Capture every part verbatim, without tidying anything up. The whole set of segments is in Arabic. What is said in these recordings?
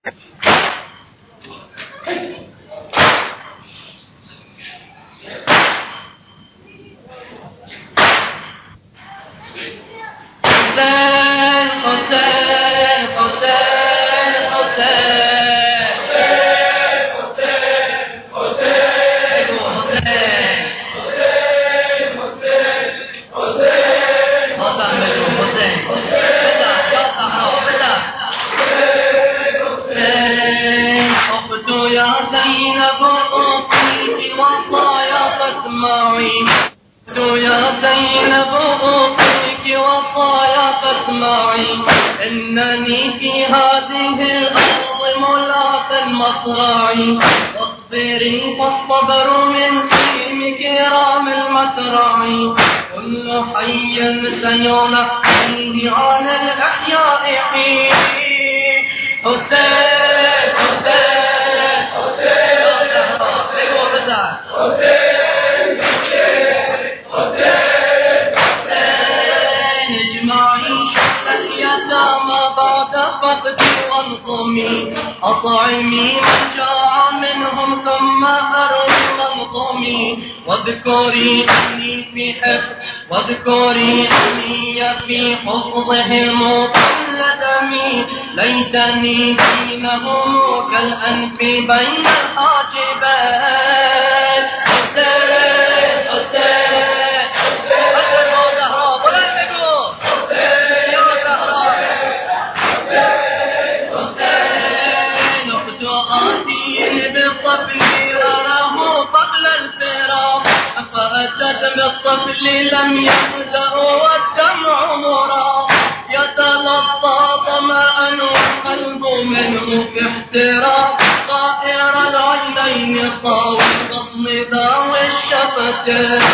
إنني في هذه الأرض ملاق المصراعي، واصبري فالصبر من حلم كرام المسرعي، كل حي سينحيه عن الأحياء حين. حسين حسين حسين حسين أطعمي من جاع منهم ثم أروي منظمي، واذكري أني في حفظ واذكري أني في حفظهم كل دمي، ليتني بينهم كالأنف بين الحاجبين. بالطفل لم يهدأ والدمع مرى، يتلطى طمعا والقلب منه في احتراق، طائر العينين طاوي البطن ذاوي الشفتين.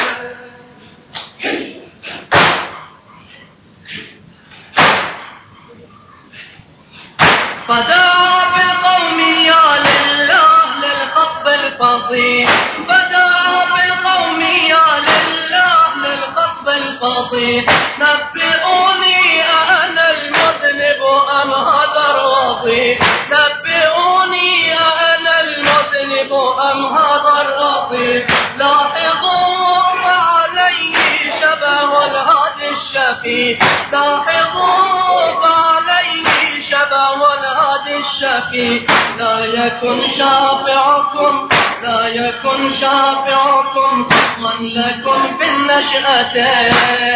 فدعا بالقوم يا لله للخطب الفظيع، فدعا بالقوم يا لله للخطب الفظيع، نبئوني أنا المذنب أم هذا الرضيع، نبئوني أنا المذنب أم هذا الرضيع، لاحظوا فعليه شبه الهادي الشفيع، لاحظوا فعليه شبه الهادي الشفيع، لا يكن شافعكم لا يكن شافعكم من لكم في النشأتين.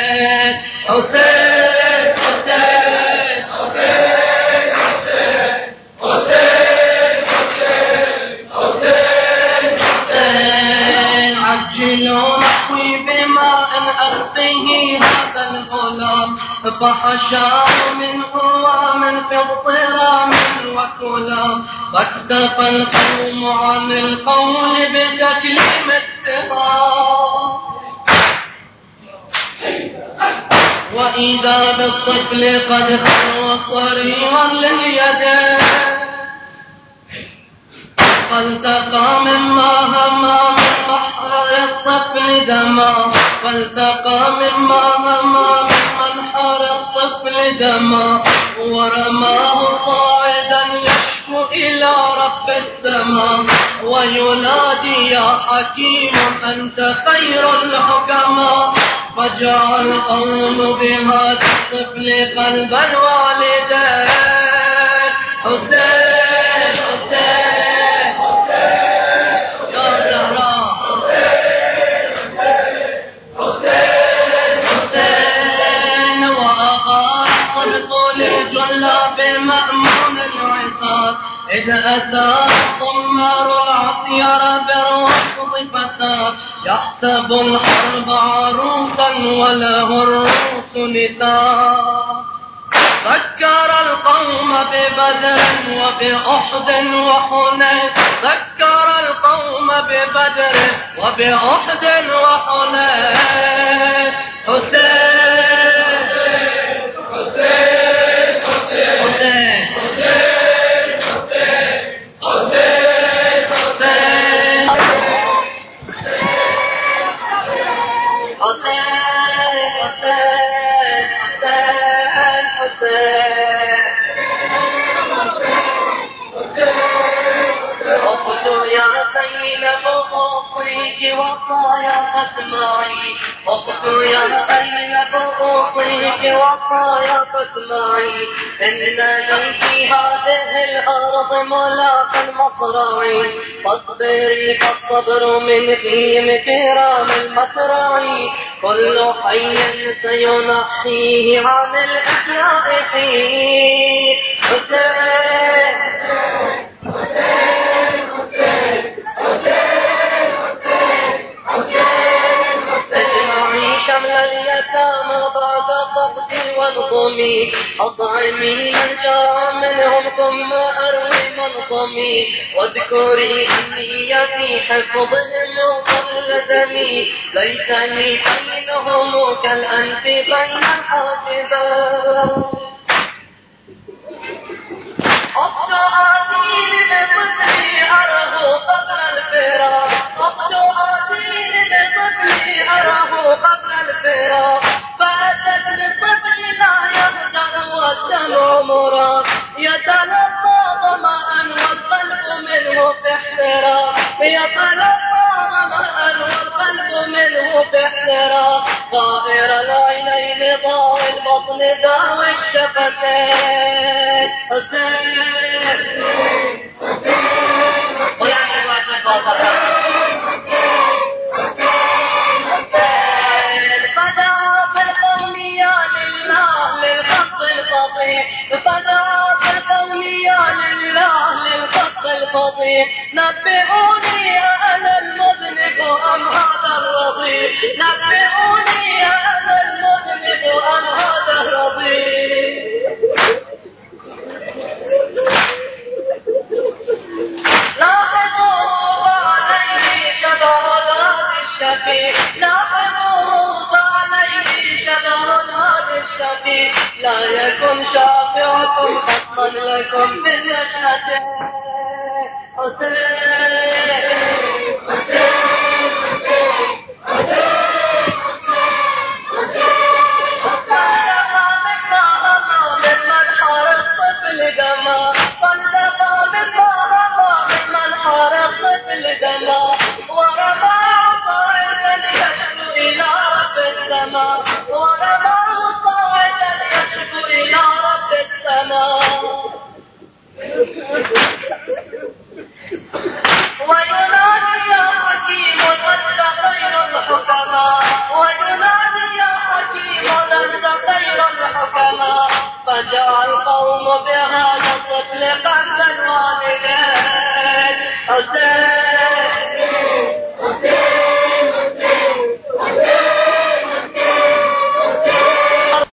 حسين حسين حسين حسين حسين حسين حسين عجلوا نحوي بماء أسقيه هذا الغلام، فحشاه منه ومن في اضطرام وكلام، فاكتفى القوم عن القول بتكليم الثقام، وإذا بالطفل قد خلوا صريرا لليدين، فالتقى مما هما من محر الطفل دما، فالتقى مما هما من منحر الطفل دما، ورماه صاعدا يشكو إلى رب السماء، وينادي يا حكيم أنت خير الحكماء، فجعل القوم بهذا الطفل قلب الوالدين. حسين حسين حسين يا زهراء، حسين حسين وأغار الصبط لجلاب مأمون العصار، إذ أتى ضمار العصير بالرفض فتى، يحسب الحرب عروسا وله الروس نتاء، ذكر القوم ببدر وبأحد وحنين، ذكر القوم ببدر وبأحد وحنين. حسين حسين حسين أين بؤوطيك وصايا أسمعي أخت يا أين بؤوطيك وصايا أسمعي إن في هذه الأرض ملاقا مصرعي فاصبري فالصبر من فيم كرام المسرعي كل حي سينحيه عن الإحياء حين حسين حسين حسين حسين اجمعي شمل اليتامى بعد قبض وانظمي اطعمي من جاء منهم ثم اروي منظمي واذكري اني حفظهم وقل دمي ليتني بينهم كالانف بين الحاجبات أخت عديل بطلي أره قبل الفراق أخت عديل بطلي أره قبل الفراق فأتت للطفل لا يهدأ والدمع مراد يتلقى ظمأ والقلب منه في احتراق يتلقى ظمأ والقلب منه في احتراق طائر العينين ضاوي البطن داوي الشفتين حسين نبئوني أنا المذنب أم هذا الرضيع نبئوني أنا المذنب أم هذا الرضيع لاحظوا عليه شجر الهادي الشفيع لاحظوا عليه شجر الهادي الشفيع لا يكن شافعكم خصا لكم بالنشأة حسين حسين فجاء القوم بهذا الطفل قد الوالدين حسين